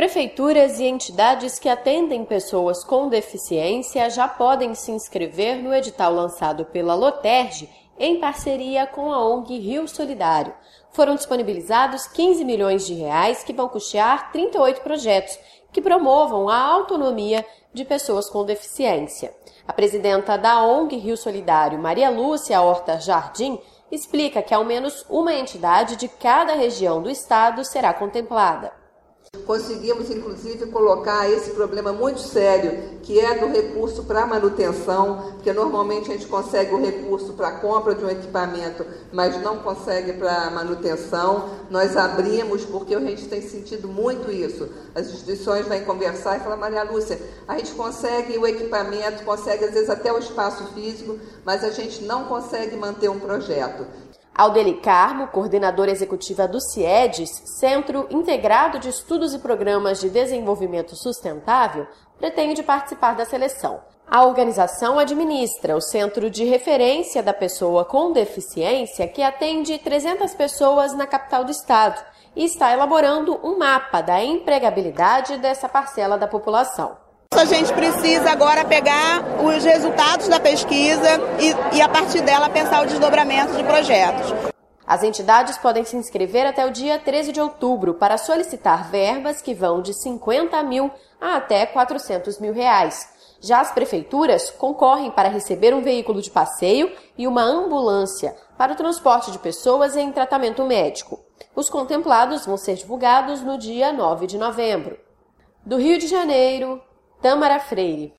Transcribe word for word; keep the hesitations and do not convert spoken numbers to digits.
Prefeituras e entidades que atendem pessoas com deficiência já podem se inscrever no edital lançado pela Loterge em parceria com a O N G Rio Solidário. Foram disponibilizados quinze milhões de reais que vão custear trinta e oito projetos que promovam a autonomia de pessoas com deficiência. A presidenta da O N G Rio Solidário, Maria Lúcia Horta Jardim, explica que ao menos uma entidade de cada região do estado será contemplada. Conseguimos, inclusive, colocar esse problema muito sério, que é do recurso para manutenção, porque normalmente a gente consegue o recurso para a compra de um equipamento, mas não consegue para manutenção. Nós abrimos, porque a gente tem sentido muito isso. As instituições vêm conversar e falar: Maria Lúcia, a gente consegue o equipamento, consegue às vezes até o espaço físico, mas a gente não consegue manter um projeto. Aldeli Carmo, coordenadora executiva do CIEDES, Centro Integrado de Estudos e Programas de Desenvolvimento Sustentável, pretende participar da seleção. A organização administra o Centro de Referência da Pessoa com Deficiência, que atende trezentas pessoas na capital do estado, e está elaborando um mapa da empregabilidade dessa parcela da população. A gente precisa agora pegar os resultados da pesquisa e, e, a partir dela, pensar o desdobramento de projetos. As entidades podem se inscrever até o dia treze de outubro para solicitar verbas que vão de cinquenta mil a até quatrocentos mil reais. Já as prefeituras concorrem para receber um veículo de passeio e uma ambulância para o transporte de pessoas em tratamento médico. Os contemplados vão ser divulgados no dia nove de novembro. Do Rio de Janeiro, Tâmara Freire.